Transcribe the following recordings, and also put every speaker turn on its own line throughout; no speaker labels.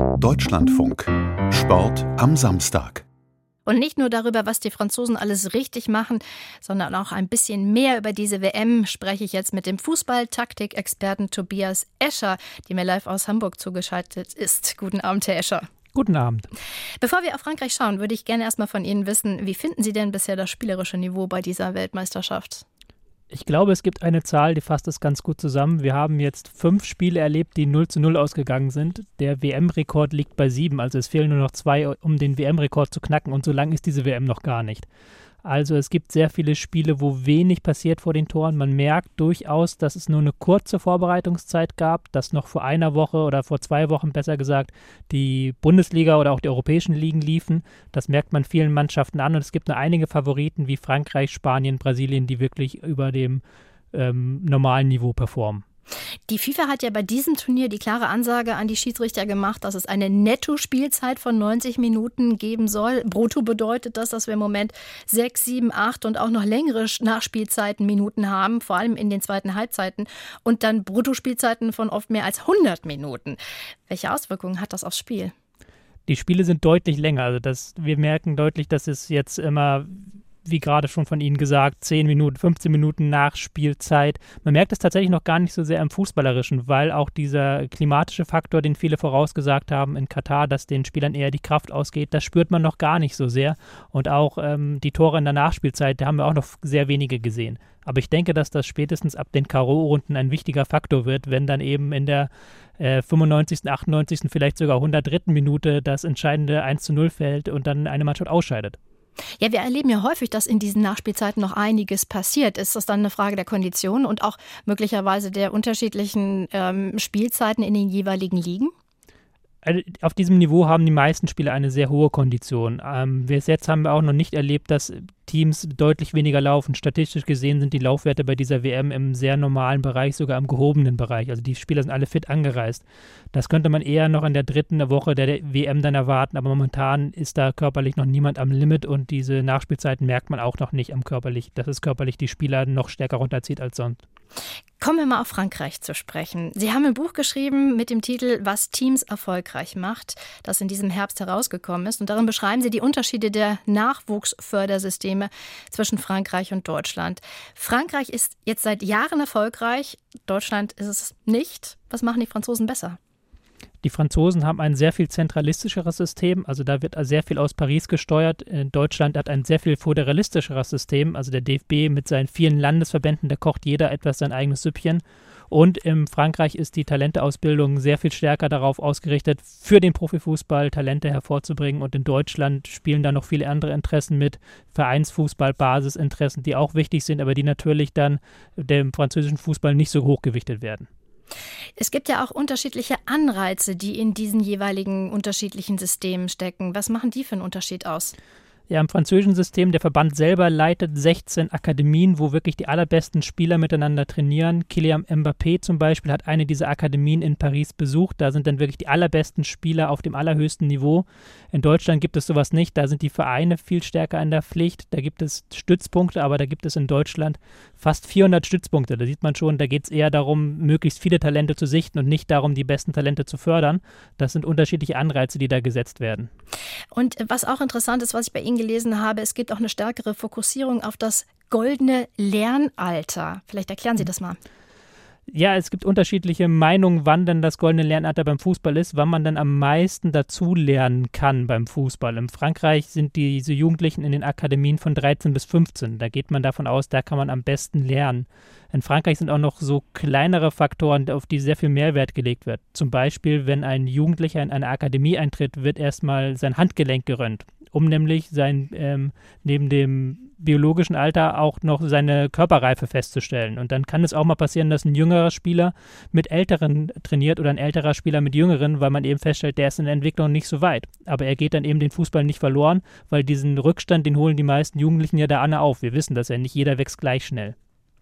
Deutschlandfunk. Sport am Samstag.
Und nicht nur darüber, was die Franzosen alles richtig machen, sondern auch ein bisschen mehr über diese WM spreche ich jetzt mit dem Fußball-Taktik-Experten Tobias Escher, der mir live aus Hamburg zugeschaltet ist. Guten Abend, Herr Escher.
Guten Abend.
Bevor wir auf Frankreich schauen, würde ich gerne erstmal von Ihnen wissen, wie finden Sie denn bisher das spielerische Niveau bei dieser Weltmeisterschaft?
Ich glaube, es gibt eine Zahl, die fasst es ganz gut zusammen. Wir haben jetzt 5 Spiele erlebt, die 0:0 ausgegangen sind. Der WM-Rekord liegt bei 7, also es fehlen nur noch 2, um den WM-Rekord zu knacken. Und so lang ist diese WM noch gar nicht. Also es gibt sehr viele Spiele, wo wenig passiert vor den Toren. Man merkt durchaus, dass es nur eine kurze Vorbereitungszeit gab, dass noch vor einer Woche oder vor 2 Wochen, besser gesagt, die Bundesliga oder auch die europäischen Ligen liefen. Das merkt man vielen Mannschaften an. Und es gibt nur einige Favoriten wie Frankreich, Spanien, Brasilien, die wirklich über dem normalen Niveau performen.
Die FIFA hat ja bei diesem Turnier die klare Ansage an die Schiedsrichter gemacht, dass es eine Netto-Spielzeit von 90 Minuten geben soll. Brutto bedeutet das, dass wir im Moment 6, 7, 8 und auch noch längere Nachspielzeiten, Minuten haben, vor allem in den zweiten Halbzeiten. Und dann Bruttospielzeiten von oft mehr als 100 Minuten. Welche Auswirkungen hat das aufs Spiel?
Die Spiele sind deutlich länger. Also wir merken deutlich, dass es jetzt immer, wie gerade schon von Ihnen gesagt, 10 Minuten, 15 Minuten Nachspielzeit. Man merkt es tatsächlich noch gar nicht so sehr im Fußballerischen, weil auch dieser klimatische Faktor, den viele vorausgesagt haben in Katar, dass den Spielern eher die Kraft ausgeht, das spürt man noch gar nicht so sehr. Und auch die Tore in der Nachspielzeit, da haben wir auch noch sehr wenige gesehen. Aber ich denke, dass das spätestens ab den K.O.-Runden ein wichtiger Faktor wird, wenn dann eben in der 95., 98., vielleicht sogar 103. Minute das entscheidende 1:0 fällt und dann eine Mannschaft ausscheidet.
Ja, wir erleben ja häufig, dass in diesen Nachspielzeiten noch einiges passiert. Ist das dann eine Frage der Kondition und auch möglicherweise der unterschiedlichen Spielzeiten in den jeweiligen Ligen?
Auf diesem Niveau haben die meisten Spieler eine sehr hohe Kondition. Bis jetzt haben wir auch noch nicht erlebt, dass Teams deutlich weniger laufen. Statistisch gesehen sind die Laufwerte bei dieser WM im sehr normalen Bereich, sogar im gehobenen Bereich. Also die Spieler sind alle fit angereist. Das könnte man eher noch in der 3. Woche der WM dann erwarten, aber momentan ist da körperlich noch niemand am Limit und diese Nachspielzeiten merkt man auch noch nicht dass es körperlich die Spieler noch stärker runterzieht als sonst.
Kommen wir mal auf Frankreich zu sprechen. Sie haben ein Buch geschrieben mit dem Titel »Was Teams erfolgreich macht«, das in diesem Herbst herausgekommen ist. Und darin beschreiben Sie die Unterschiede der Nachwuchsfördersysteme zwischen Frankreich und Deutschland. Frankreich ist jetzt seit Jahren erfolgreich, Deutschland ist es nicht. Was machen die Franzosen besser?
Die Franzosen haben ein sehr viel zentralistischeres System, also da wird sehr viel aus Paris gesteuert. Deutschland hat ein sehr viel föderalistischeres System, also der DFB mit seinen vielen Landesverbänden, da kocht jeder etwas sein eigenes Süppchen. Und in Frankreich ist die Talenteausbildung sehr viel stärker darauf ausgerichtet, für den Profifußball Talente hervorzubringen. Und in Deutschland spielen da noch viele andere Interessen mit, Vereinsfußball, Basisinteressen, die auch wichtig sind, aber die natürlich dann dem französischen Fußball nicht so hochgewichtet werden.
Es gibt ja auch unterschiedliche Anreize, die in diesen jeweiligen unterschiedlichen Systemen stecken. Was machen die für einen Unterschied aus?
Ja, im französischen System, der Verband selber leitet 16 Akademien, wo wirklich die allerbesten Spieler miteinander trainieren. Kylian Mbappé zum Beispiel hat eine dieser Akademien in Paris besucht. Da sind dann wirklich die allerbesten Spieler auf dem allerhöchsten Niveau. In Deutschland gibt es sowas nicht. Da sind die Vereine viel stärker in der Pflicht. Da gibt es Stützpunkte, aber da gibt es in Deutschland fast 400 Stützpunkte. Da sieht man schon, da geht es eher darum, möglichst viele Talente zu sichten und nicht darum, die besten Talente zu fördern. Das sind unterschiedliche Anreize, die da gesetzt werden.
Und was auch interessant ist, was ich bei Ihnen gelesen habe, es gibt auch eine stärkere Fokussierung auf das goldene Lernalter. Vielleicht erklären Sie das mal.
Ja, es gibt unterschiedliche Meinungen, wann denn das goldene Lernalter beim Fußball ist, wann man dann am meisten dazulernen kann beim Fußball. In Frankreich sind diese Jugendlichen in den Akademien von 13 bis 15. Da geht man davon aus, da kann man am besten lernen. In Frankreich sind auch noch so kleinere Faktoren, auf die sehr viel Mehrwert gelegt wird. Zum Beispiel, wenn ein Jugendlicher in eine Akademie eintritt, wird erstmal sein Handgelenk geröntgt, um nämlich neben dem biologischen Alter auch noch seine Körperreife festzustellen. Und dann kann es auch mal passieren, dass ein jüngerer Spieler mit Älteren trainiert oder ein älterer Spieler mit Jüngeren, weil man eben feststellt, der ist in der Entwicklung nicht so weit. Aber er geht dann eben den Fußball nicht verloren, weil diesen Rückstand, den holen die meisten Jugendlichen ja da an auf. Wir wissen das ja, nicht jeder wächst gleich schnell.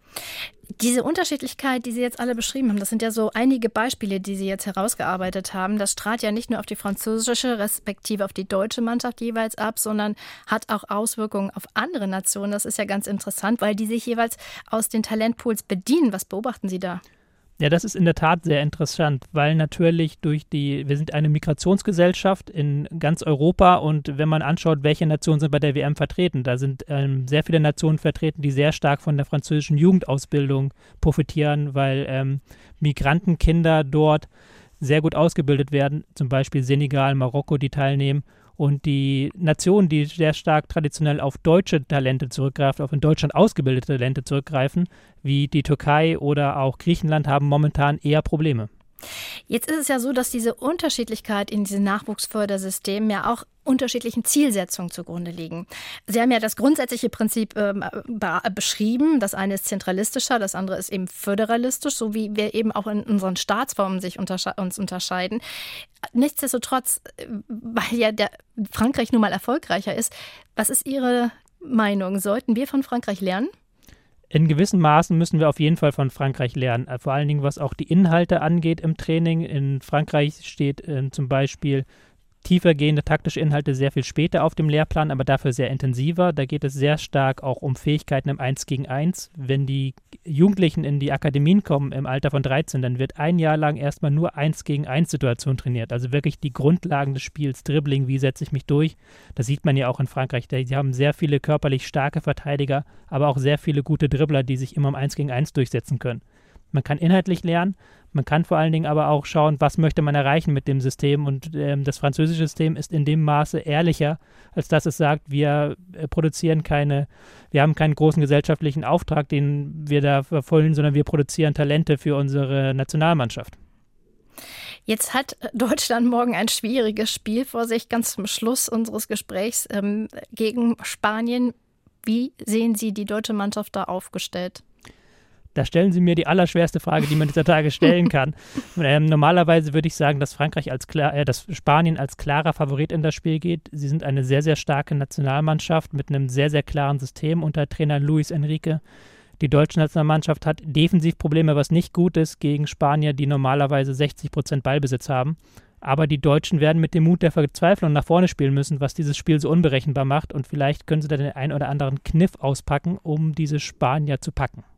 Diese Unterschiedlichkeit, die Sie jetzt alle beschrieben haben, das sind ja so einige Beispiele, die Sie jetzt herausgearbeitet haben. Das strahlt ja nicht nur auf die französische respektive auf die deutsche Mannschaft jeweils ab, sondern hat auch Auswirkungen auf andere Nationen. Das ist ja ganz interessant, weil die sich jeweils aus den Talentpools bedienen. Was beobachten Sie da?
Ja, das ist in der Tat sehr interessant, weil natürlich wir sind eine Migrationsgesellschaft in ganz Europa und wenn man anschaut, welche Nationen sind bei der WM vertreten, da sind sehr viele Nationen vertreten, die sehr stark von der französischen Jugendausbildung profitieren, weil Migrantenkinder dort sehr gut ausgebildet werden, zum Beispiel Senegal, Marokko, die teilnehmen. Und die Nationen, die sehr stark traditionell auf deutsche Talente zurückgreifen, auf in Deutschland ausgebildete Talente zurückgreifen, wie die Türkei oder auch Griechenland, haben momentan eher Probleme.
Jetzt ist es ja so, dass diese Unterschiedlichkeit in diesen Nachwuchsfördersystemen ja auch unterschiedlichen Zielsetzungen zugrunde liegen. Sie haben ja das grundsätzliche Prinzip beschrieben. Das eine ist zentralistischer, das andere ist eben föderalistisch, so wie wir eben auch in unseren Staatsformen uns unterscheiden. Nichtsdestotrotz, weil ja Frankreich nun mal erfolgreicher ist, was ist Ihre Meinung? Sollten wir von Frankreich lernen?
In gewissen Maßen müssen wir auf jeden Fall von Frankreich lernen, vor allen Dingen was auch die Inhalte angeht im Training. In Frankreich steht zum Beispiel tiefergehende taktische Inhalte sehr viel später auf dem Lehrplan, aber dafür sehr intensiver. Da geht es sehr stark auch um Fähigkeiten im 1 gegen 1. Wenn die Jugendlichen in die Akademien kommen im Alter von 13, dann wird ein Jahr lang erstmal nur 1 gegen 1 Situation trainiert. Also wirklich die Grundlagen des Spiels, Dribbling, wie setze ich mich durch. Das sieht man ja auch in Frankreich. Sie haben sehr viele körperlich starke Verteidiger, aber auch sehr viele gute Dribbler, die sich immer im 1 gegen 1 durchsetzen können. Man kann inhaltlich lernen, man kann vor allen Dingen aber auch schauen, was möchte man erreichen mit dem System. Und das französische System ist in dem Maße ehrlicher, als dass es sagt, wir haben keinen großen gesellschaftlichen Auftrag, den wir da verfolgen, sondern wir produzieren Talente für unsere Nationalmannschaft.
Jetzt hat Deutschland morgen ein schwieriges Spiel vor sich, ganz zum Schluss unseres Gesprächs gegen Spanien. Wie sehen Sie die deutsche Mannschaft da aufgestellt?
Da stellen Sie mir die allerschwerste Frage, die man dieser Tage stellen kann. Normalerweise würde ich sagen, dass dass Spanien als klarer Favorit in das Spiel geht. Sie sind eine sehr, sehr starke Nationalmannschaft mit einem sehr, sehr klaren System unter Trainer Luis Enrique. Die deutsche Nationalmannschaft hat Defensivprobleme, was nicht gut ist, gegen Spanier, die normalerweise 60% Ballbesitz haben. Aber die Deutschen werden mit dem Mut der Verzweiflung nach vorne spielen müssen, was dieses Spiel so unberechenbar macht. Und vielleicht können sie da den einen oder anderen Kniff auspacken, um diese Spanier zu packen.